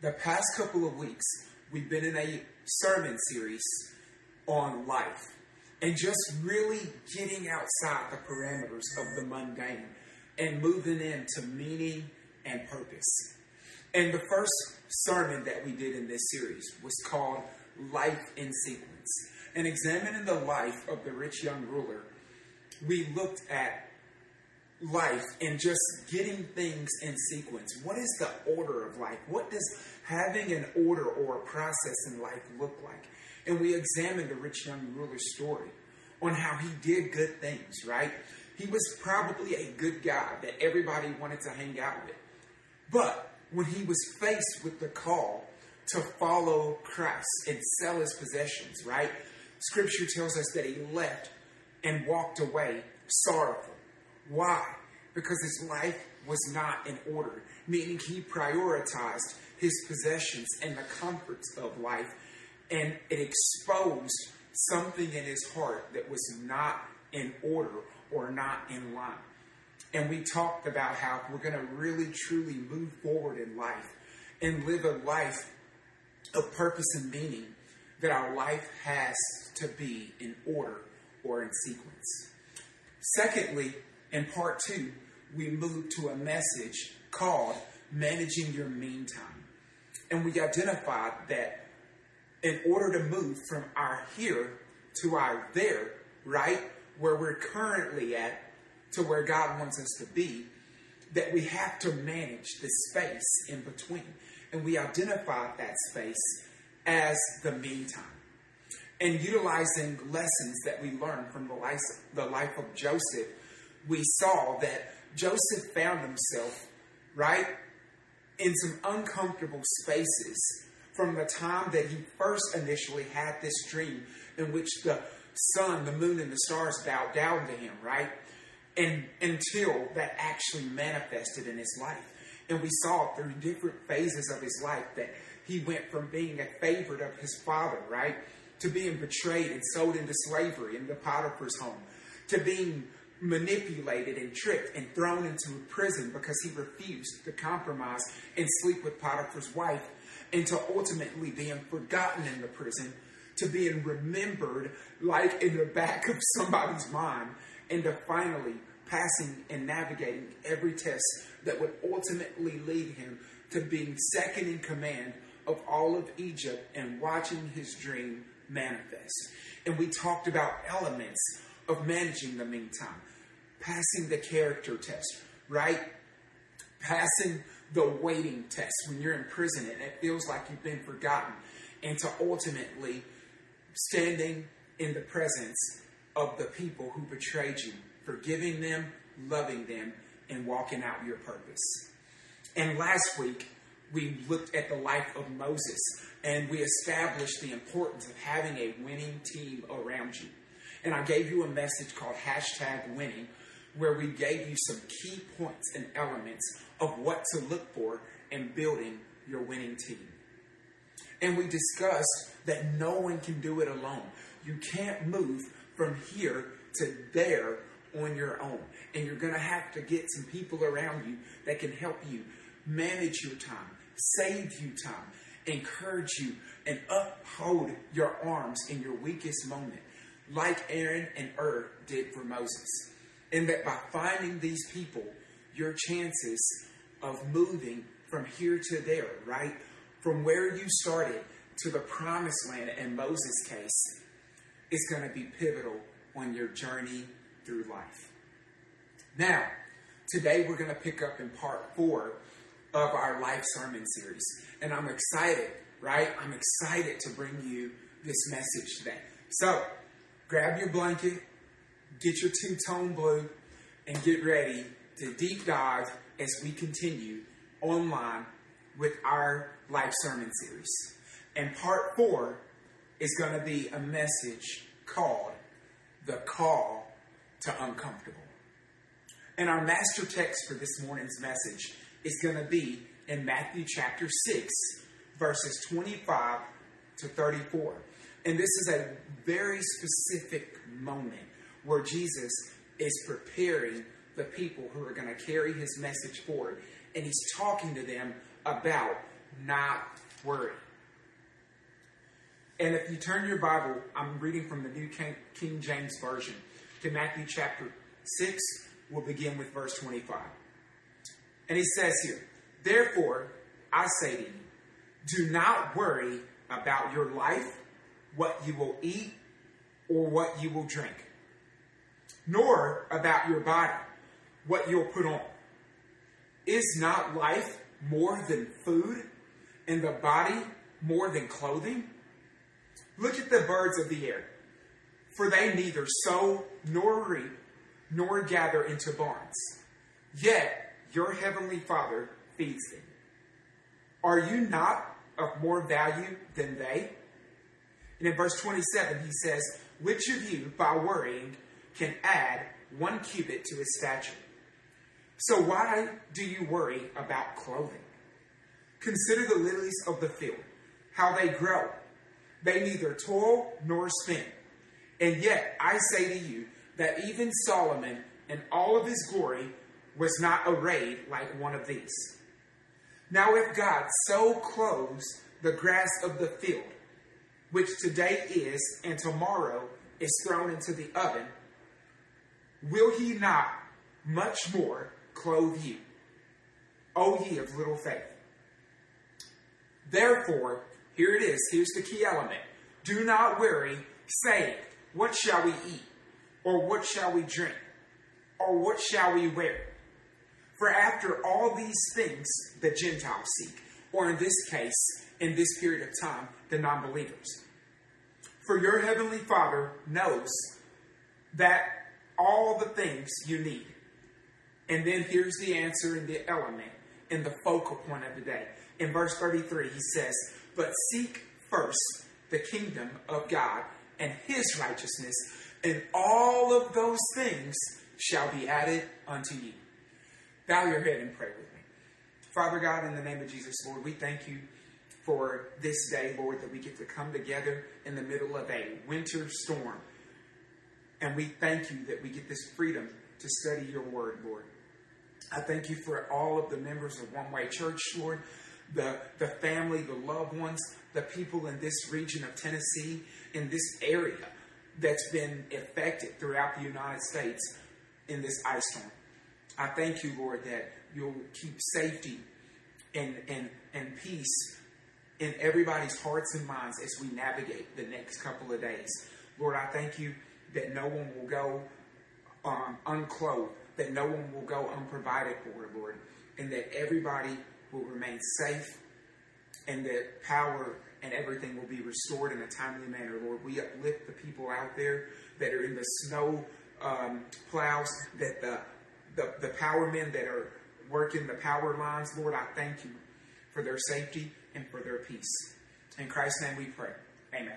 The past couple of weeks, we've been in a sermon series on life and just really getting outside the parameters of the mundane and moving into meaning and purpose. And the first sermon that we did in this series was called Life in Sequence. And examining the life of the rich young ruler, we looked at life and just getting things in sequence. What is the order of life? What does having an order or a process in life look like? And we examined the rich young ruler's story on how he did good things, right? He was probably a good guy that everybody wanted to hang out with. But when he was faced with the call to follow Christ and sell his possessions, right? Scripture tells us that he left and walked away sorrowful. Why? Because his life was not in order, meaning he prioritized his possessions and the comforts of life, and it exposed something in his heart that was not in order or not in line. And we talked about how we're going to really truly move forward in life and live a life of purpose and meaning, that our life has to be in order or in sequence. Secondly, in part 2, we moved to a message called Managing Your Meantime. And we identified that in order to move from our here to our there, right, where we're currently at, to where God wants us to be, that we have to manage the space in between. And we identified that space as the meantime. And utilizing lessons that we learned from the life of Joseph, we saw that Joseph found himself, right, in some uncomfortable spaces from the time that he first initially had this dream in which the sun, the moon, and the stars bowed down to him, right? And until that actually manifested in his life. And we saw through different phases of his life that he went from being a favorite of his father, right, to being betrayed and sold into slavery in the Potiphar's home, to being manipulated and tricked and thrown into prison because he refused to compromise and sleep with Potiphar's wife, and to ultimately being forgotten in the prison, to being remembered like in the back of somebody's mind, and to finally passing and navigating every test that would ultimately lead him to being second in command of all of Egypt and watching his dream manifest. And we talked about elements of managing the meantime. Passing the character test, right? Passing the waiting test when you're in prison and it feels like you've been forgotten. And to ultimately standing in the presence of the people who betrayed you, forgiving them, loving them, and walking out your purpose. And last week, we looked at the life of Moses, and we established the importance of having a winning team around you. And I gave you a message called #winning, where we gave you some key points and elements of what to look for in building your winning team. And we discussed that no one can do it alone. You can't move from here to there on your own. And you're going to have to get some people around you that can help you manage your time, save you time, encourage you, and uphold your arms in your weakest moment, like Aaron and Ur did for Moses. And that by finding these people, your chances of moving from here to there, right, from where you started to the promised land in Moses' case, is going to be pivotal on your journey through life. Now, today we're going to pick up in part 4 of our life sermon series. And I'm excited, right? I'm excited to bring you this message today. So, grab your blanket, get your two-tone blue, and get ready to deep dive as we continue online with our life sermon series. And part 4 is going to be a message called The Call to Uncomfortable. And our master text for this morning's message is going to be in Matthew chapter 6, verses 25 to 34. And this is a very specific moment where Jesus is preparing the people who are going to carry his message forward. And he's talking to them about not worry. And if you turn your Bible, I'm reading from the New King James Version, to Matthew chapter 6, we'll begin with verse 25. And he says here, therefore, I say to you, do not worry about your life, what you will eat, or what you will drink, nor about your body, what you'll put on. Is not life more than food, and the body more than clothing? Look at the birds of the air, for they neither sow nor reap, nor gather into barns. Yet your heavenly Father feeds them. Are you not of more value than they? And in verse 27, he says, which of you, by worrying, can add 1 cubit to his stature? So why do you worry about clothing? Consider the lilies of the field, how they grow. They neither toil nor spin. And yet I say to you that even Solomon in all of his glory was not arrayed like one of these. Now if God so clothes the grass of the field, which today is and tomorrow is thrown into the oven, will he not much more clothe you, O ye of little faith? Therefore, here it is. Here's the key element. Do not worry, saying, what shall we eat? Or what shall we drink? Or what shall we wear? For after all these things the Gentiles seek, or in this case, in this period of time, the non-believers. For your heavenly Father knows that all the things you need. And then here's the answer in the element, in the focal point of the day. In verse 33, he says, but seek first the kingdom of God and his righteousness, and all of those things shall be added unto you. Bow your head and pray with me. Father God, in the name of Jesus, Lord, we thank you for this day, Lord, that we get to come together in the middle of a winter storm. And we thank you that we get this freedom to study your word, Lord. I thank you for all of the members of One Way Church, Lord, the family, the loved ones, the people in this region of Tennessee, in this area that's been affected throughout the United States in this ice storm. I thank you, Lord, that you'll keep safety and peace in everybody's hearts and minds as we navigate the next couple of days. Lord, I thank you that no one will go unclothed, that no one will go unprovided for, Lord, and that everybody will remain safe, and that power and everything will be restored in a timely manner, Lord. We uplift the people out there that are in the snow plows, that the power men that are working the power lines, Lord, I thank you for their safety and for their peace. In Christ's name we pray. Amen.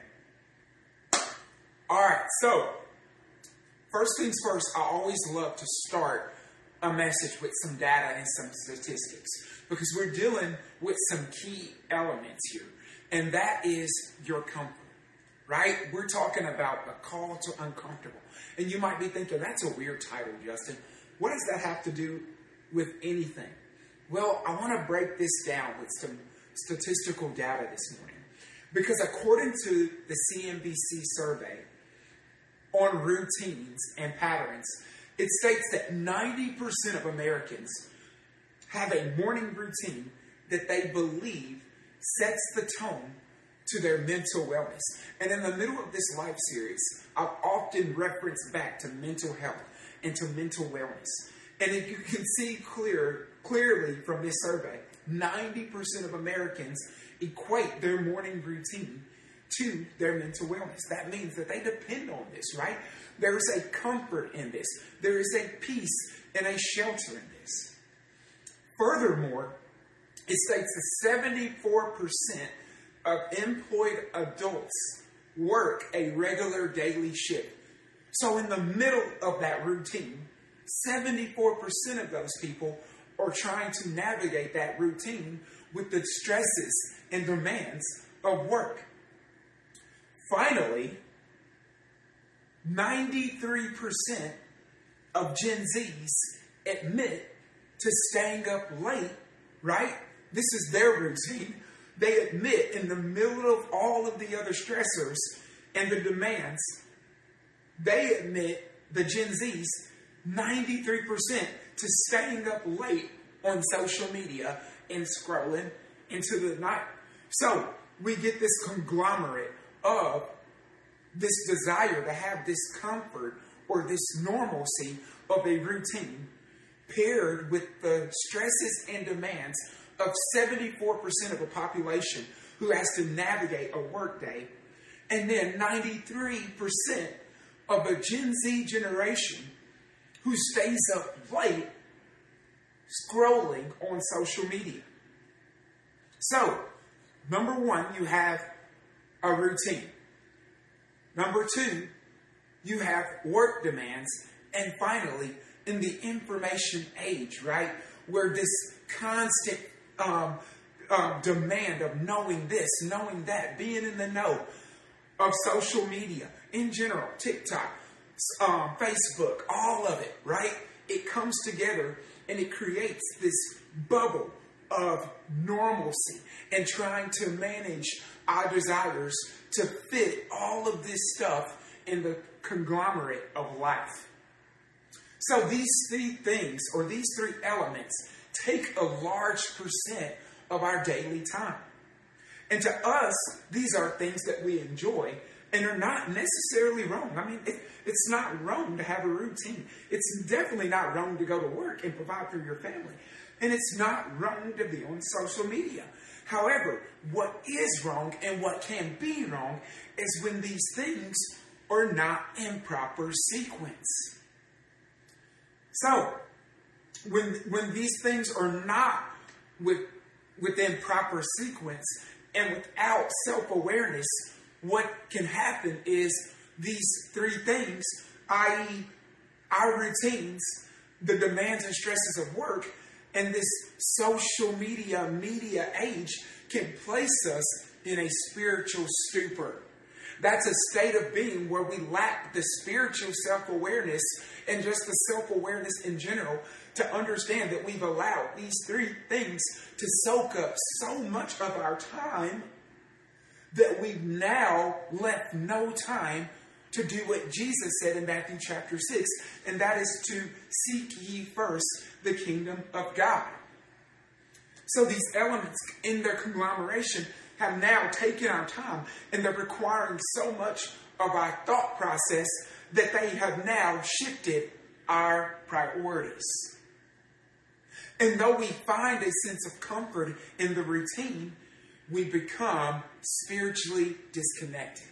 All right, so first things first, I always love to start a message with some data and some statistics, because we're dealing with some key elements here, and that is your comfort, right? We're talking about the call to uncomfortable. And you might be thinking, that's a weird title, Justin. What does that have to do with anything? Well, I want to break this down with some statistical data this morning, because according to the CNBC survey on routines and patterns, it states that 90% of Americans have a morning routine that they believe sets the tone to their mental wellness. And in the middle of this life series, I've often referenced back to mental health and to mental wellness. And if you can see clearly from this survey, 90% of Americans equate their morning routine to their mental wellness. That means that they depend on this, right? There is a comfort in this. There is a peace and a shelter in this. Furthermore, it states that 74% of employed adults work a regular daily shift. So in the middle of that routine, 74% of those people are trying to navigate that routine with the stresses and demands of work. Finally, 93% of Gen Zs admit to staying up late, right? This is their routine, They admit in the middle of all of the other stressors and the demands, they admit, the Gen Zs, 93% to staying up late on social media and scrolling into the night. So we get this conglomerate of this desire to have this comfort or this normalcy of a routine paired with the stresses and demands of 74% of the population who has to navigate a workday, and then 93% of a Gen Z generation who stays up late scrolling on social media. So, number one, you have a routine. Number two, you have work demands. And finally, in the information age, right, where this constant demand of knowing this, knowing that, being in the know of social media in general, TikTok, Facebook, all of it, right? It comes together and it creates this bubble of normalcy and trying to manage our desires to fit all of this stuff in the conglomerate of life. So these three things, or these three elements, take a large percent of our daily time. And to us, these are things that we enjoy and are not necessarily wrong. I mean, it's not wrong to have a routine. It's definitely not wrong to go to work and provide for your family. And it's not wrong to be on social media. However, what is wrong and what can be wrong is when these things are not in proper sequence. So, when these things are not within proper sequence and without self-awareness, what can happen is these three things, i.e. our routines, the demands and stresses of work, and this social media age can place us in a spiritual stupor. That's a state of being where we lack the spiritual self-awareness and just the self-awareness in general to understand that we've allowed these three things to soak up so much of our time that we've now left no time to do what Jesus said in Matthew chapter 6, and that is to seek ye first the kingdom of God. So these elements in their conglomeration have now taken our time, and they're requiring so much of our thought process that they have now shifted our priorities. And though we find a sense of comfort in the routine, we become spiritually disconnected.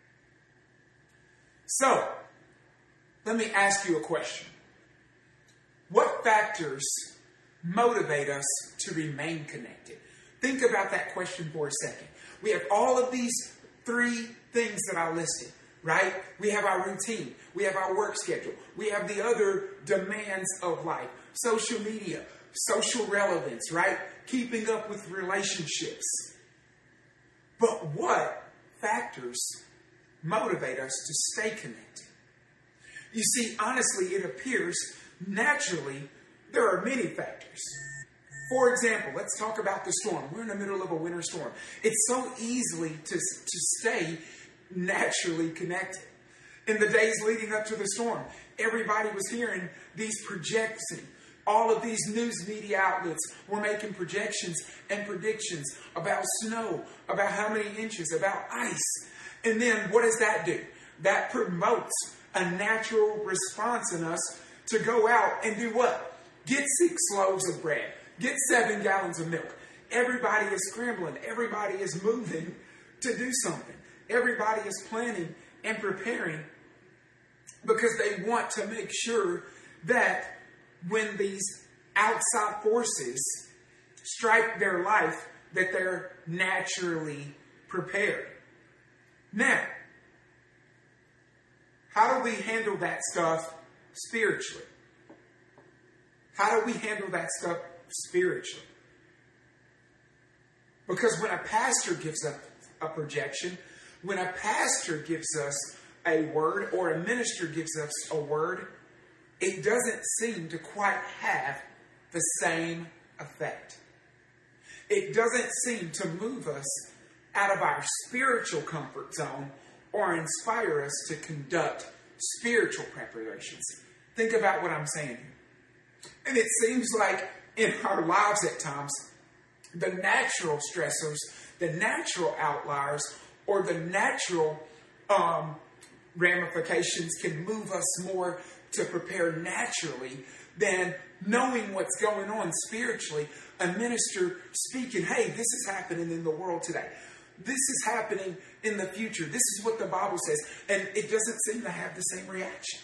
So, let me ask you a question. What factors motivate us to remain connected? Think about that question for a second. We have all of these three things that I listed, right? We have our routine. We have our work schedule. We have the other demands of life. Social media, social relevance, right? Keeping up with relationships. But what factors motivate us to stay connected? You see, honestly, it appears naturally there are many factors. For example, let's talk about the storm. We're in the middle of a winter storm. It's so easily to stay naturally connected. In the days leading up to the storm, everybody was hearing these projections. All of these news media outlets were making projections and predictions about snow, about how many inches, about ice. And then what does that do? That promotes a natural response in us to go out and do what? Get 6 loaves of bread. Get 7 gallons of milk. Everybody is scrambling. Everybody is moving to do something. Everybody is planning and preparing because they want to make sure that when these outside forces strike their life, that they're naturally prepared. Now, how do we handle that stuff spiritually? How do we handle that stuff spiritually? Because when a pastor gives up a projection, when a pastor gives us a word or a minister gives us a word, it doesn't seem to quite have the same effect. it doesn't seem to move us out of our spiritual comfort zone or inspire us to conduct spiritual preparations. Think about what I'm saying here. And it seems like in our lives at times, the natural stressors, the natural outliers, or the natural ramifications can move us more to prepare naturally than knowing what's going on spiritually. A minister speaking, hey, this is happening in the world today. This is happening in the future. This is what the Bible says. And it doesn't seem to have the same reaction.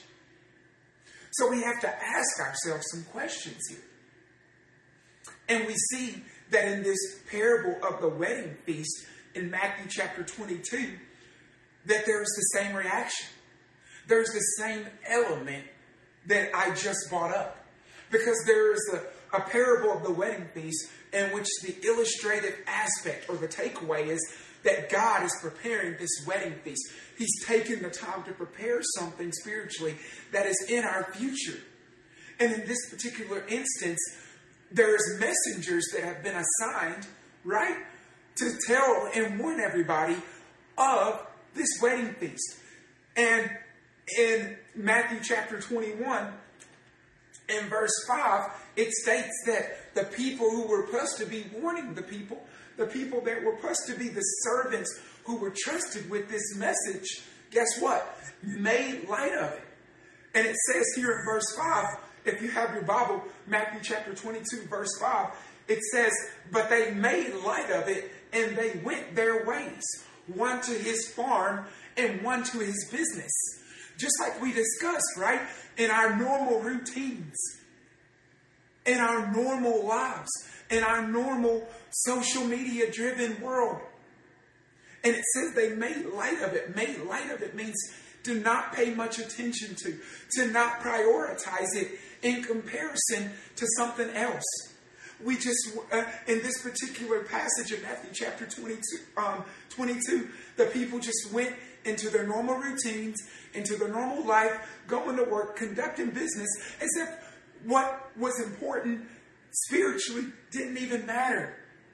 So we have to ask ourselves some questions here. And we see that in this parable of the wedding feast in Matthew chapter 22, that there's the same reaction. There's the same element that I just brought up. Because there is a parable of the wedding feast in which the illustrative aspect or the takeaway is that God is preparing this wedding feast. He's taken the time to prepare something spiritually that is in our future. And in this particular instance, there's messengers that have been assigned, right, to tell and warn everybody of this wedding feast. And in Matthew chapter 21, in verse 5, it states that the people who were supposed to be warning the people that were supposed to be the servants who were trusted with this message, guess what? Made light of it. And it says here in verse 5, if you have your Bible, Matthew chapter 22, verse 5, it says, but they made light of it and they went their ways, one to his farm and one to his business. Just like we discussed, right? In our normal routines, in our normal lives, in our normal social media driven world. And it says they made light of it. Made light of it means to not pay much attention to not prioritize it in comparison to something else. We just, in this particular passage of Matthew chapter 22, the people just went into their normal routines, into their normal life, going to work, conducting business, as if what was important spiritually didn't even matter.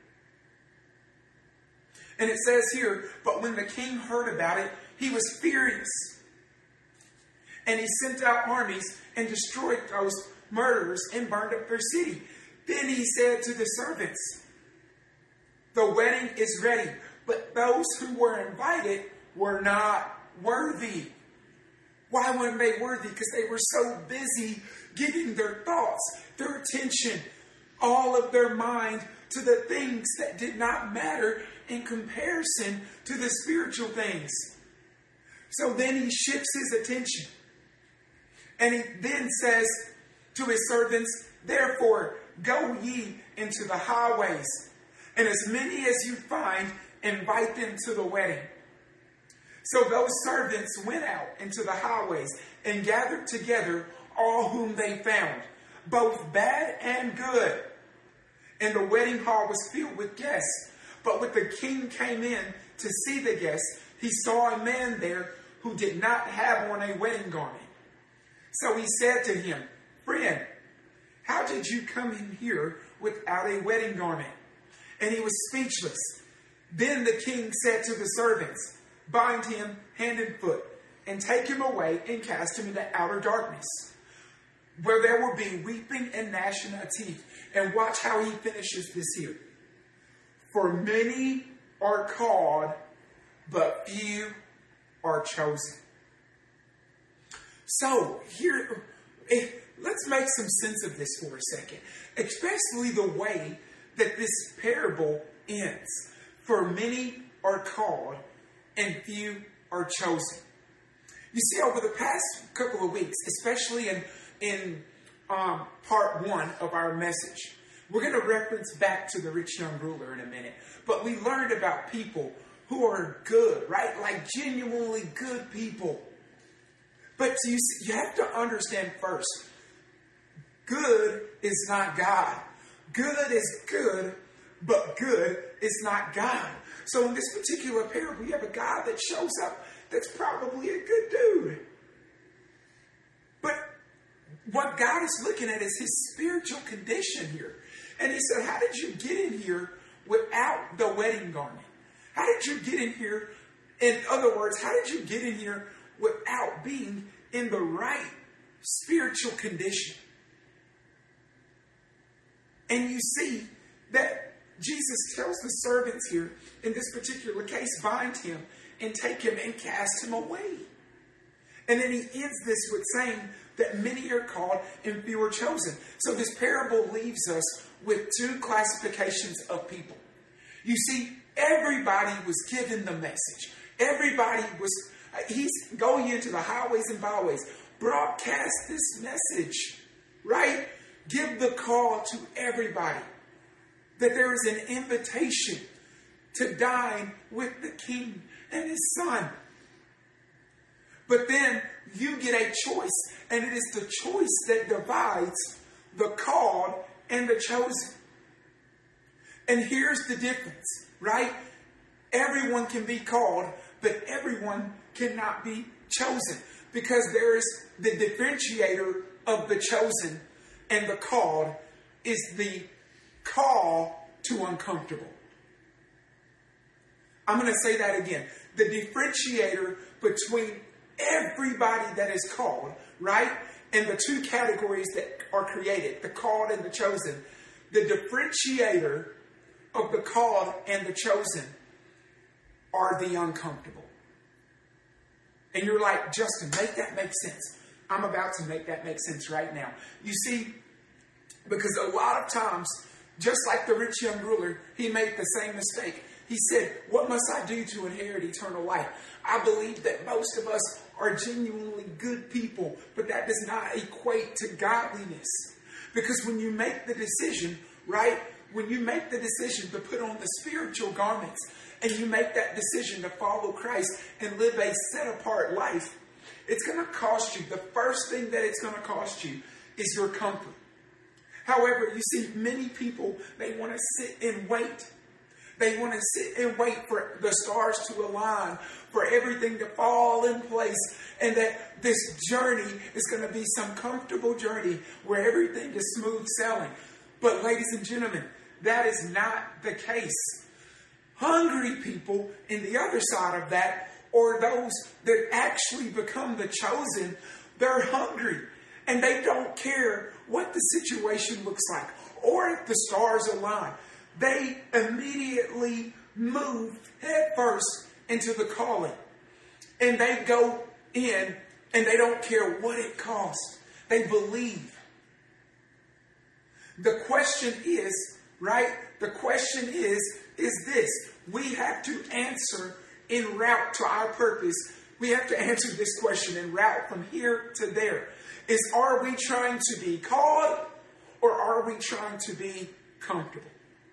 And it says here, but when the king heard about it, he was furious. And he sent out armies and destroyed those murderers and burned up their city. Then he said to the servants, the wedding is ready, but those who were invited were not worthy. Why weren't they worthy? Because they were so busy giving their thoughts, their attention, all of their mind to the things that did not matter in comparison to the spiritual things. So then he shifts his attention. And he then says to his servants, therefore, go ye into the highways, and as many as you find, invite them to the wedding. So those servants went out into the highways and gathered together all whom they found, both bad and good. And the wedding hall was filled with guests. But when the king came in to see the guests, he saw a man there who did not have on a wedding garment. So he said to him, friend, how did you come in here without a wedding garment? And he was speechless. Then the king said to the servants, bind him hand and foot, and take him away and cast him into outer darkness, where there will be weeping and gnashing of teeth. And watch how he finishes this here. For many are called, but few are chosen. So here, let's make some sense of this for a second, especially the way that this parable ends. For many are called, and few are chosen. You see, over the past couple of weeks, especially in part one of our message, we're going to reference back to the rich young ruler in a minute. But we learned about people who are good, right? Like genuinely good people. But you have to understand first, good is not God. Good is good, but good is not God. So in this particular parable, you have a guy that shows up that's probably a good dude. But what God is looking at is his spiritual condition here. And he said, how did you get in here without the wedding garment? How did you get in here? In other words, how did you get in here without being in the right spiritual condition? And you see that Jesus tells the servants here, in this particular case, bind him and take him and cast him away. And then he ends this with saying that many are called and few are chosen. So this parable leaves us with two classifications of people. You see, everybody was given the message. He's going into the highways and byways. Broadcast this message, right? Give the call to everybody that there is an invitation to dine with the King and his Son. But then you get a choice, and it is the choice that divides the called and the chosen. And here's the difference, right? Everyone can be called, but everyone cannot be chosen, because there is the differentiator of the chosen and the called is the call to uncomfortable. I'm going to say that again. The differentiator between everybody that is called, right? And the two categories that are created, the called and the chosen. The differentiator of the called and the chosen are the uncomfortable. And you're like, Justin, make that make sense. I'm about to make that make sense right now. You see, because a lot of times, just like the rich young ruler, he made the same mistake. He said, what must I do to inherit eternal life? I believe that most of us are genuinely good people, but that does not equate to godliness. Because when you make the decision, right? When you make the decision to put on the spiritual garments and you make that decision to follow Christ and live a set-apart life, it's going to cost you. The first thing that it's going to cost you is your comfort. However, you see, many people, they want to sit and wait. They want to sit and wait for the stars to align, for everything to fall in place, and that this journey is going to be some comfortable journey where everything is smooth sailing. But ladies and gentlemen, that is not the case. Hungry people, in the other side of that, or those that actually become the chosen, they're hungry. And they don't care what the situation looks like or if the stars align. They immediately move headfirst into the calling. And they go in and they don't care what it costs. They believe. The question is, right? The question is this. We have to answer en route to our purpose. We have to answer this question en route from here to there. Are we trying to be called or are we trying to be comfortable?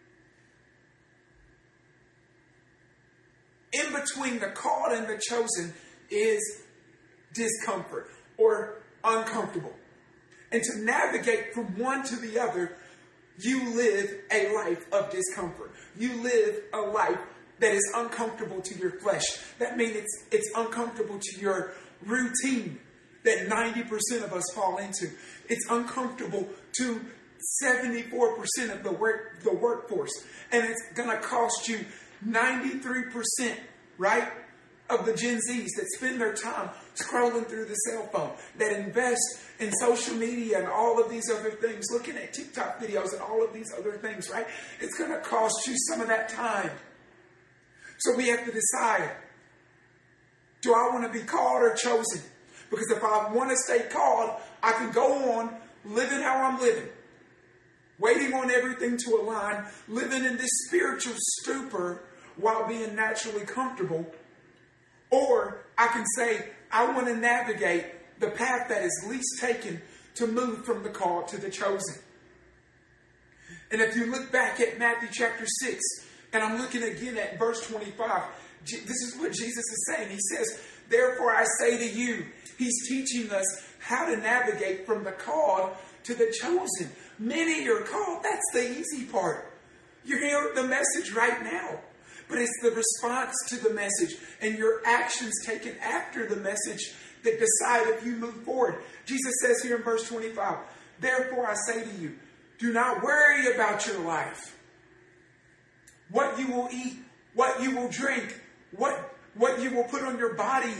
In between the called and the chosen is discomfort or uncomfortable. And to navigate from one to the other, you live a life of discomfort. You live a life that is uncomfortable to your flesh. That means it's uncomfortable to your routine that 90% of us fall into. It's uncomfortable to 74% of the workforce. And it's going to cost you 93%, right, of the Gen Zs that spend their time scrolling through the cell phone, that invest in social media and all of these other things, looking at TikTok videos and all of these other things, right? It's going to cost you some of that time. So we have to decide, do I want to be called or chosen? Because if I want to stay called, I can go on living how I'm living, waiting on everything to align, living in this spiritual stupor while being naturally comfortable. Or I can say, I want to navigate the path that is least taken to move from the called to the chosen. And if you look back at Matthew chapter 6, and I'm looking again at verse 25, this is what Jesus is saying. He says, therefore I say to you, he's teaching us how to navigate from the called to the chosen. Many are called. That's the easy part. You're hearing the message right now. But it's the response to the message and your actions taken after the message that decide if you move forward. Jesus says here in verse 25, therefore I say to you, do not worry about your life. what you will eat, what you will drink, what you will put on your body.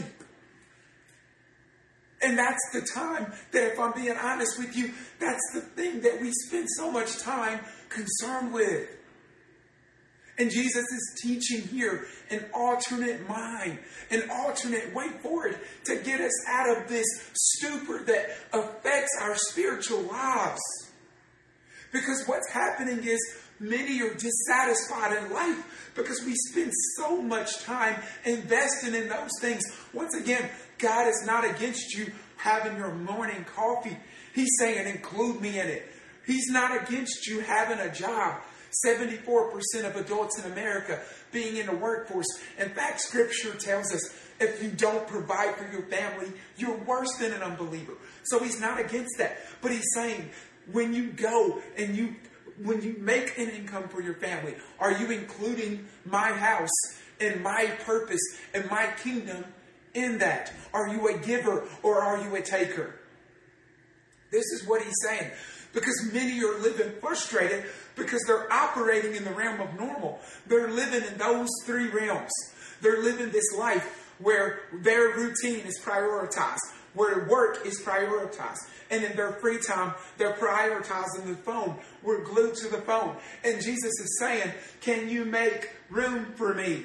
And that's the time that, if I'm being honest with you, that's the thing that we spend so much time concerned with. And Jesus is teaching here an alternate mind, an alternate way forward to get us out of this stupor that affects our spiritual lives. Because what's happening is many are dissatisfied in life because we spend so much time investing in those things. Once again, God is not against you having your morning coffee. He's saying, include me in it. He's not against you having a job. 74% of adults in America being in the workforce. In fact, Scripture tells us if you don't provide for your family, you're worse than an unbeliever. So he's not against that. But he's saying, when you go and when you make an income for your family, are you including my house and my purpose and my kingdom in that? Are you a giver or are you a taker? This is what he's saying. Because many are living frustrated because they're operating in the realm of normal. They're living in those three realms. They're living this life where their routine is prioritized, where work is prioritized. And in their free time, they're prioritizing the phone. We're glued to the phone. And Jesus is saying, can you make room for me?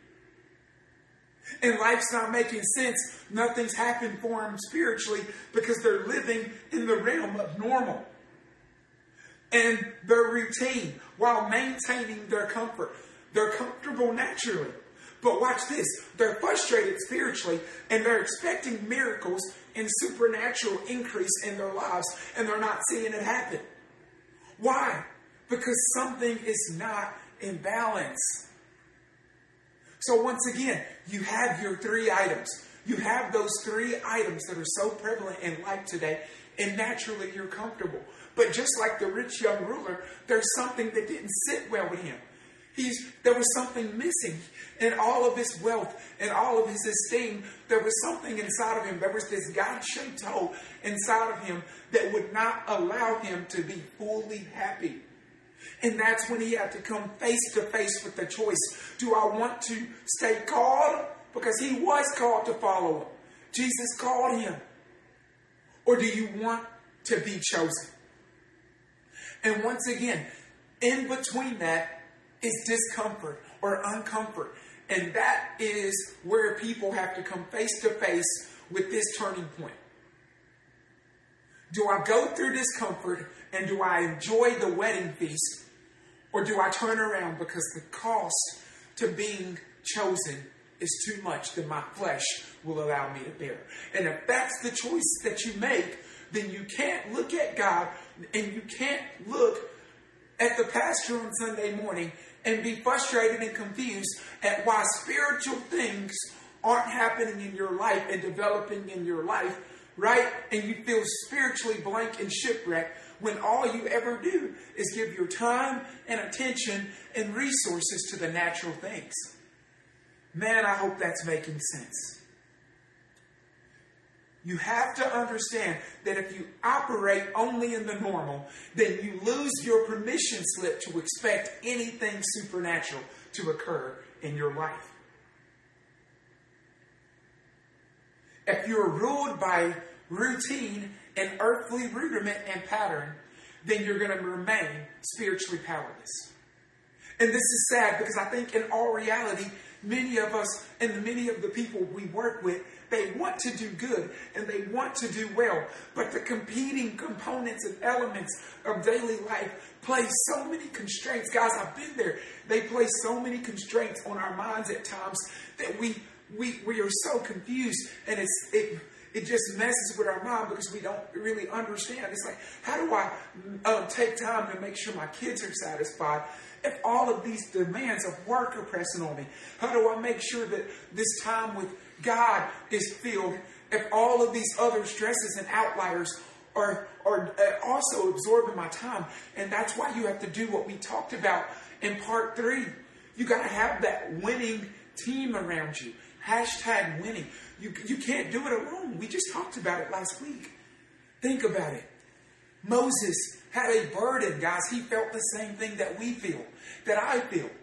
And life's not making sense. Nothing's happened for them spiritually because they're living in the realm of normal. And their routine while maintaining their comfort. They're comfortable naturally. But watch this. They're frustrated spiritually and they're expecting miracles and supernatural increase in their lives, and they're not seeing it happen. Why? Because something is not in balance. So once again, you have your three items. You have those three items that are so prevalent in life today, and naturally you're comfortable. But just like the rich young ruler, there's something that didn't sit well with him. There was something missing in all of his wealth and all of his esteem. There was something inside of him. There was this God-shaped hole inside of him that would not allow him to be fully happy. And that's when he had to come face to face with the choice. Do I want to stay called? Because he was called to follow him. Jesus called him. Or do you want to be chosen? And once again, in between that is discomfort or uncomfort. And that is where people have to come face to face with this turning point. Do I go through discomfort and do I enjoy the wedding feast? Or do I turn around because the cost to being chosen is too much that my flesh will allow me to bear? And if that's the choice that you make, then you can't look at God and you can't look at the pastor on Sunday morning and be frustrated and confused at why spiritual things aren't happening in your life and developing in your life, right? And you feel spiritually blank and shipwrecked when all you ever do is give your time and attention and resources to the natural things. Man, I hope that's making sense. You have to understand that if you operate only in the normal, then you lose your permission slip to expect anything supernatural to occur in your life. If you're ruled by routine and earthly rudiment and pattern, then you're going to remain spiritually powerless. And this is sad because I think in all reality, many of us and many of the people we work with, they want to do good and they want to do well. But the competing components and elements of daily life place so many constraints. Guys, I've been there. They place so many constraints on our minds at times that we are so confused, and it just messes with our mind because we don't really understand. It's like, how do I take time to make sure my kids are satisfied if all of these demands of work are pressing on me? How do I make sure that this time with God is filled if all of these other stresses and outliers are also absorbing my time? And that's why you have to do what we talked about in part 3. You got to have that winning team around you. Hashtag winning. You can't do it alone. We just talked about it last week. Think about it. Moses had a burden, guys. He felt the same thing that we feel, that I feel.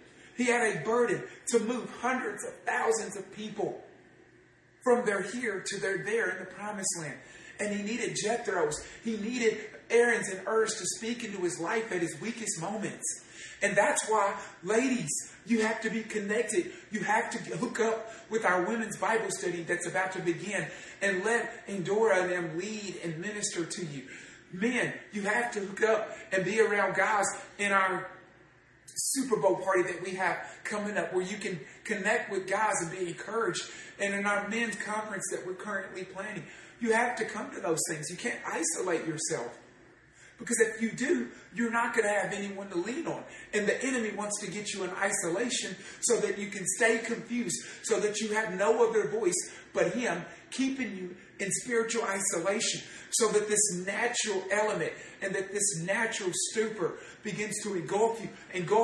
He had a burden to move hundreds of thousands of people from their here to their there in the promised land. And he needed Jethro's. He needed Aaron's and Urs to speak into his life at his weakest moments. And that's why, ladies, you have to be connected. You have to hook up with our women's Bible study that's about to begin and let Endora and them lead and minister to you. Men, you have to hook up and be around guys in our Super Bowl party that we have coming up, where you can connect with guys and be encouraged. And in our men's conference that we're currently planning, you have to come to those things. You can't isolate yourself. Because if you do, you're not going to have anyone to lean on. And the enemy wants to get you in isolation so that you can stay confused, so that you have no other voice but him, keeping you in spiritual isolation, so that this natural element and that this natural stupor begins to engulf you,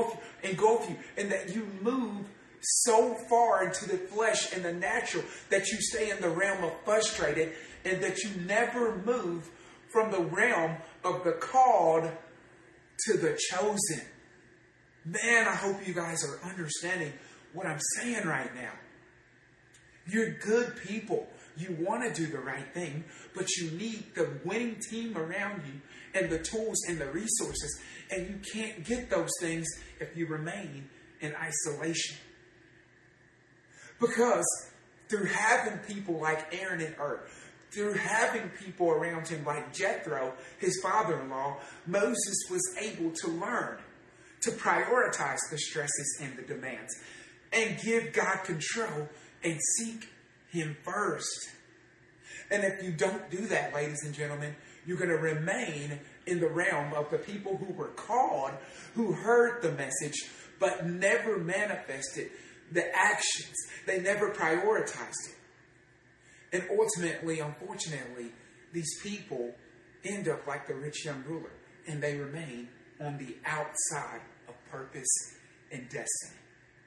and that you move so far into the flesh and the natural that you stay in the realm of frustrated, and that you never move from the realm of the called to the chosen. Man, I hope you guys are understanding what I'm saying right now. You're good people. You want to do the right thing, but you need the winning team around you and the tools and the resources. And you can't get those things if you remain in isolation. Because through having people like Aaron and Ur, through having people around him like Jethro, his father-in-law, Moses was able to learn to prioritize the stresses and the demands and give God control and seek him first. And if you don't do that, ladies and gentlemen, you're going to remain in the realm of the people who were called, who heard the message, but never manifested the actions. They never prioritized it. And ultimately, unfortunately, these people end up like the rich young ruler, and they remain on the outside of purpose and destiny.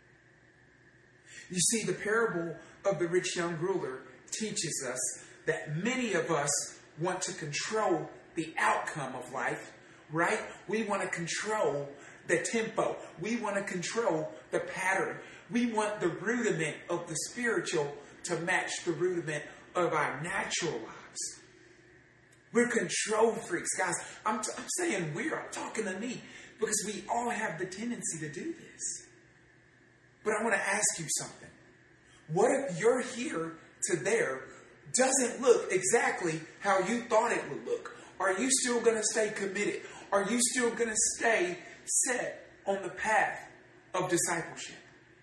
You see, the parable of the rich young ruler teaches us that many of us want to control the outcome of life, right? We want to control the tempo. We want to control the pattern. We want the rudiment of the spiritual to match the rudiment of our natural lives. We're control freaks, guys. I'm saying I'm talking to me, because we all have the tendency to do this. But I want to ask you something. What if your here to there doesn't look exactly how you thought it would look? Are you still going to stay committed? Are you still going to stay set on the path of discipleship?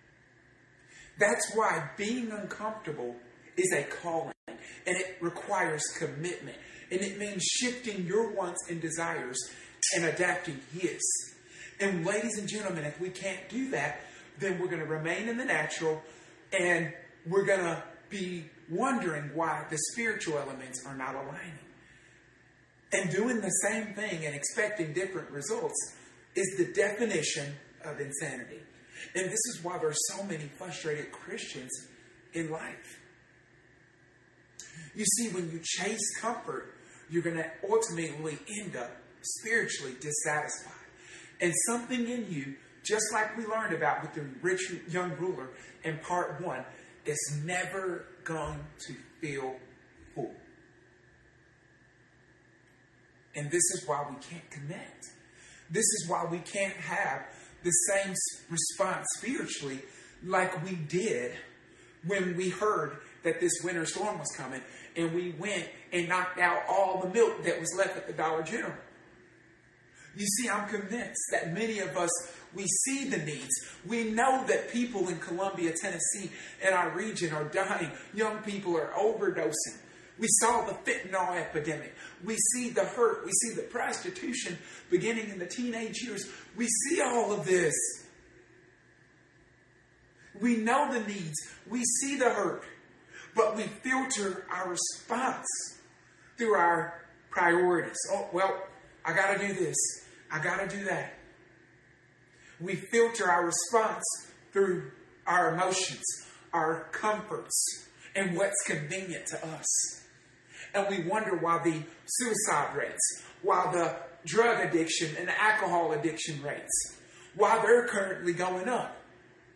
That's why being uncomfortable is a calling, and it requires commitment, and it means shifting your wants and desires and adapting his. And ladies and gentlemen, if we can't do that, then we're going to remain in the natural, and we're going to be wondering why the spiritual elements are not aligning. And doing the same thing and expecting different results is the definition of insanity. And this is why there's so many frustrated Christians in life. You see, when you chase comfort, you're going to ultimately end up spiritually dissatisfied. And something in you, just like we learned about with the rich young ruler in part 1, is never going to feel full. And this is why we can't connect. This is why we can't have the same response spiritually like we did when we heard that this winter storm was coming, and we went and knocked out all the milk that was left at the Dollar General. You see, I'm convinced that many of us, we see the needs. We know that people in Columbia, Tennessee, in our region are dying. Young people are overdosing. We saw the fentanyl epidemic. We see the hurt. We see the prostitution beginning in the teenage years. We see all of this. We know the needs. We see the hurt. But we filter our response through our priorities. Oh, well, I got to do this. I got to do that. We filter our response through our emotions, our comforts, and what's convenient to us. And we wonder why the suicide rates, why the drug addiction and alcohol addiction rates, why they're currently going up.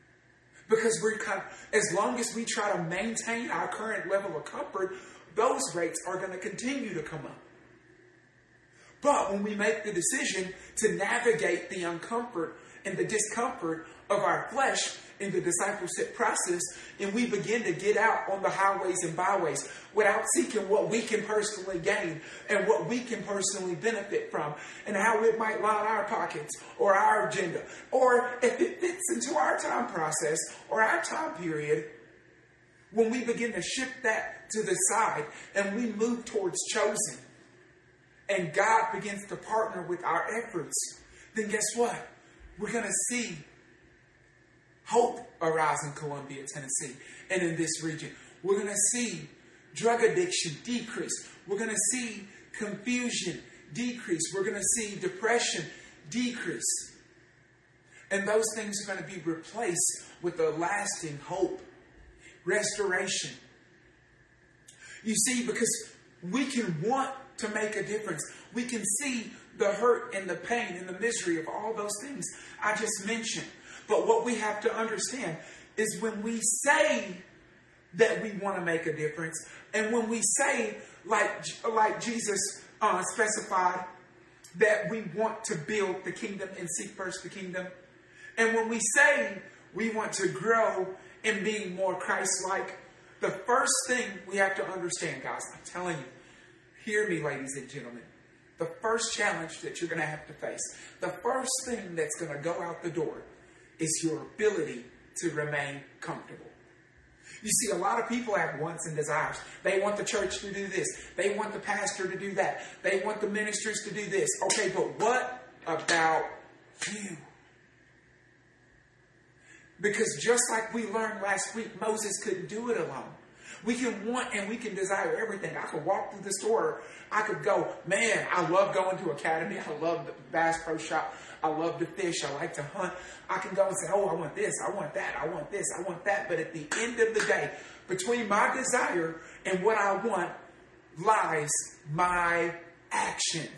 Because as long as we try to maintain our current level of comfort, those rates are going to continue to come up. But when we make the decision to navigate the uncomfort and the discomfort of our flesh in the discipleship process, and we begin to get out on the highways and byways without seeking what we can personally gain and what we can personally benefit from and how it might line our pockets or our agenda, or if it fits into our time process or our time period, when we begin to shift that to the side and we move towards chosen, and God begins to partner with our efforts, then guess what? We're going to see hope arise in Columbia, Tennessee, and in this region. We're going to see drug addiction decrease. We're going to see confusion decrease. We're going to see depression decrease. And those things are going to be replaced with a lasting hope, restoration. You see, because we can want to make a difference. We can see the hurt and the pain and the misery of all those things I just mentioned. But what we have to understand is when we say that we want to make a difference, and when we say, like Jesus specified, that we want to build the kingdom and seek first the kingdom, and when we say we want to grow in being more Christ-like, the first thing we have to understand, guys, I'm telling you, hear me, ladies and gentlemen, the first challenge that you're going to have to face, the first thing that's going to go out the door is your ability to remain comfortable. You see, a lot of people have wants and desires. They want the church to do this. They want the pastor to do that. They want the ministers to do this. Okay, but what about you? Because just like we learned last week, Moses couldn't do it alone. We can want and we can desire everything. I could walk through the store. I could go, man, I love going to Academy. I love the Bass Pro Shop. I love to fish. I like to hunt. I can go and say, oh, I want this. I want that. I want this. I want that. But at the end of the day, between my desire and what I want lies my actions.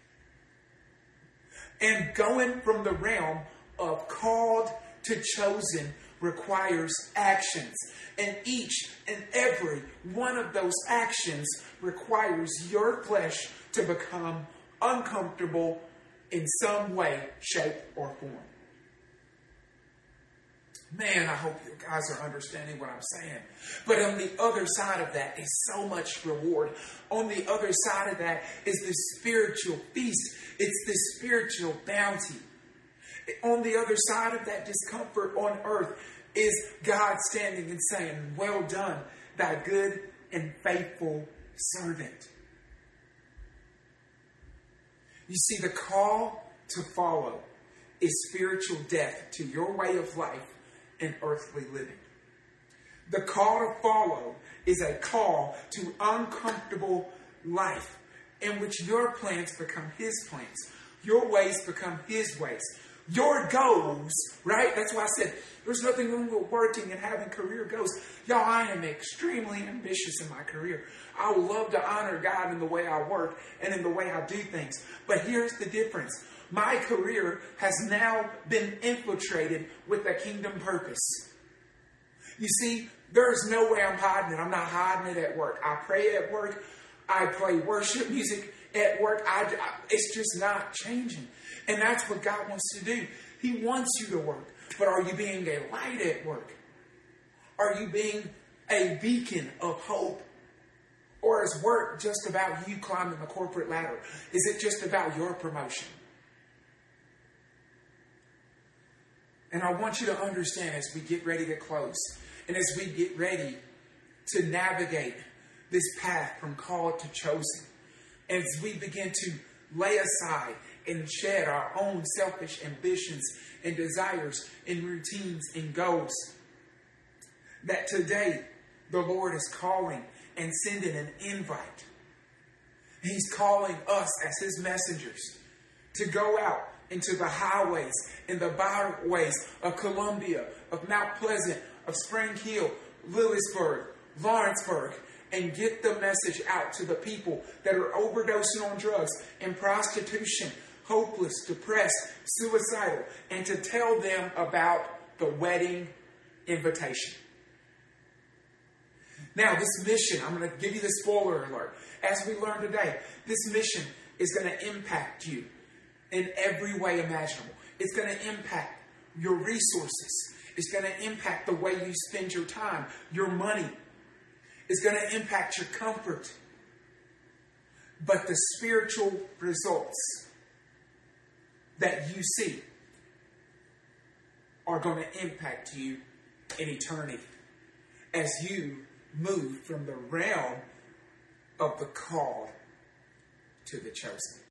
And going from the realm of called to chosen requires actions. And each and every one of those actions requires your flesh to become uncomfortable in some way, shape, or form. Man, I hope you guys are understanding what I'm saying. But on the other side of that is so much reward. On the other side of that is the spiritual feast. It's the spiritual bounty. On the other side of that discomfort on earth is God standing and saying, well done, thy good and faithful servant. You see, the call to follow is spiritual death to your way of life and earthly living. The call to follow is a call to uncomfortable life in which your plans become his plans. Your ways become his ways. Your goals, right? That's why I said there's nothing wrong with working and having career goals. Y'all, I am extremely ambitious in my career. I would love to honor God in the way I work and in the way I do things. But here's the difference. My career has now been infiltrated with a kingdom purpose. You see, there's no way I'm hiding it. I'm not hiding it at work. I pray at work. I play worship music at work. It's just not changing. And that's what God wants to do. He wants you to work. But are you being a light at work? Are you being a beacon of hope? Or is work just about you climbing the corporate ladder? Is it just about your promotion? And I want you to understand as we get ready to close, and as we get ready to navigate this path from called to chosen, as we begin to lay aside and shed our own selfish ambitions and desires and routines and goals, that today the Lord is calling and sending an invite. He's calling us as his messengers to go out into the highways and the byways of Columbia, of Mount Pleasant, of Spring Hill, Lewisburg, Lawrenceburg, and get the message out to the people that are overdosing on drugs and prostitution, hopeless, depressed, suicidal, and to tell them about the wedding invitation. Now, this mission, I'm going to give you the spoiler alert. As we learned today, this mission is going to impact you in every way imaginable. It's going to impact your resources. It's going to impact the way you spend your time, your money. It's going to impact your comfort. But the spiritual results that you see are going to impact you in eternity as you move from the realm of the called to the chosen.